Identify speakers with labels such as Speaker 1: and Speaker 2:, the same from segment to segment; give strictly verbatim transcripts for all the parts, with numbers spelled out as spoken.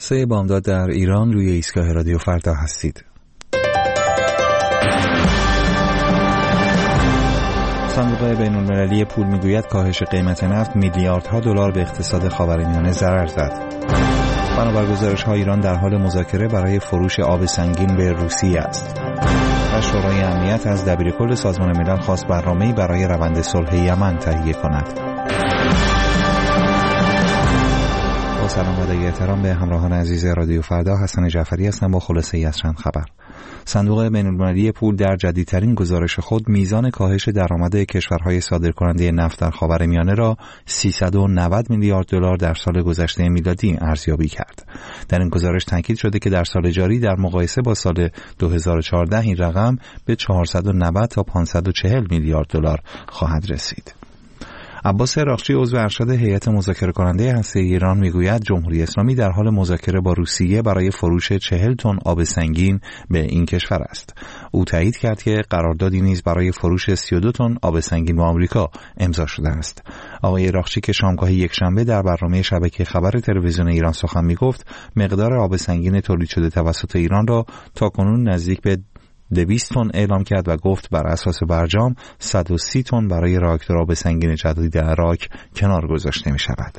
Speaker 1: سه بامداد در ایران، روی ایستگاه رادیو فردا هستید. صندوق بین‌المللی پول میگوید کاهش قیمت نفت میلیاردها دلار به اقتصاد خاورمیانه ضرر زد. بنابر گزارش‌ها ایران در حال مذاکره برای فروش آب سنگین به روسیه است. و شورای امنیت از دبیرکل سازمان ملل خواست برنامه‌ای برای روند صلح یمن تهیه کند. با سلام و احترام به همراهان عزیز رادیو فردا، حسن جعفری هستم با خلاصه‌ای از چند خبر. صندوق بین‌المللی پول در جدیدترین گزارش خود میزان کاهش درآمد کشورهای صادرکننده نفت در خاورمیانه را سیصد و نود میلیارد دلار در سال گذشته میلادی ارزیابی کرد. در این گزارش تاکید شده که در سال جاری در مقایسه با سال دو هزار و چهارده این رقم به چهارصد و نود تا پانصد و چهل میلیارد دلار خواهد رسید. عباس راقچی عضو ارشد هیئت مذاکره کننده هسته‌ای ایران میگوید جمهوری اسلامی در حال مذاکره با روسیه برای فروش چهل تن آب سنگین به این کشور است. او تایید کرد که قراردادی نیز برای فروش سی و دو تن آب سنگین با آمریکا امضا شده است. آقای راقچی که شامگاه یکشنبه در برنامه شبکه خبر تلویزیون ایران سخن میگفت، مقدار آب سنگین تولید شده توسط ایران را تاکنون نزدیک به دویست تن اعلام کرد و گفت بر اساس برجام صد و سی تن برای راکتور آب سنگین جدید عراق کنار گذاشته می شود.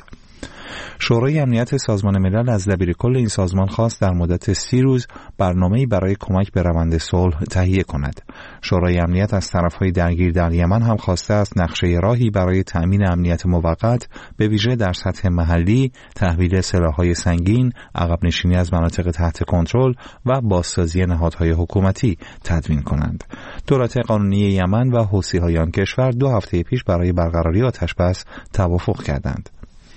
Speaker 1: شورای امنیت سازمان ملل از دبیرکل این سازمان خواست در مدت سی روز برنامه‌ای برای کمک به روند صلح تهیه کند. شورای امنیت از طرف‌های درگیر در یمن هم خواسته است نقشه راهی برای تأمین امنیت موقت به ویژه در سطح محلی، تحویل سلاح‌های سنگین، عقب نشینی از مناطق تحت کنترل و بازسازی نهادهای حکومتی تدوین کنند. دولت قانونی یمن و حوثی‌های آن کشور دو هفته پیش برای برقراری آتش‌بس توافق کردند.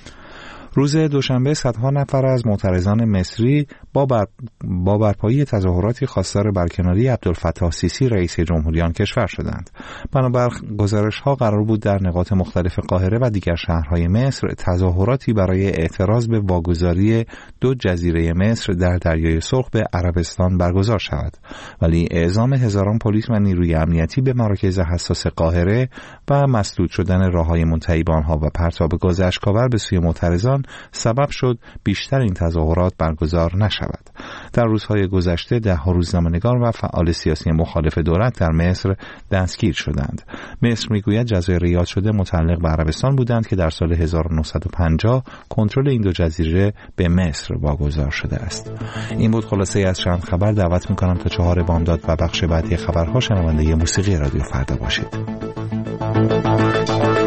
Speaker 1: روز دوشنبه صدها نفر از معترضان مصری با, بر... با برپایی تظاهراتی خواستار برکناری عبدالفتاح السیسی رئیس جمهوری آن کشور شدند. بنابر گزارش‌ها قرار بود در نقاط مختلف قاهره و دیگر شهرهای مصر تظاهراتی برای اعتراض به واگذاری دو جزیره مصر در دریای سرخ به عربستان برگزار شود، ولی اعزام هزاران پلیس و نیروی امنیتی به مراکز حساس قاهره و مسدود شدن راههای منتهی به آنها و پرتاب گاز اشک‌آور به سوی معترضان سبب شد بیشتر این تظاهرات برگزار نشود. در روزهای گذشته ده ها روزنامه‌نگار و فعال سیاسی مخالف دولت در مصر دستگیر شدند. مصر میگوید جزایر یاد شده متعلق به عربستان بودند که در سال هزار و نهصد و پنجاه کنترل این دو جزیره به مصر واگذار شده است. این بود خلاصه از چند خبر. دعوت می‌کنم تا چهار بامداد و بخش بعدی خبرها شنونده موسیقی رادیو فردا باشید.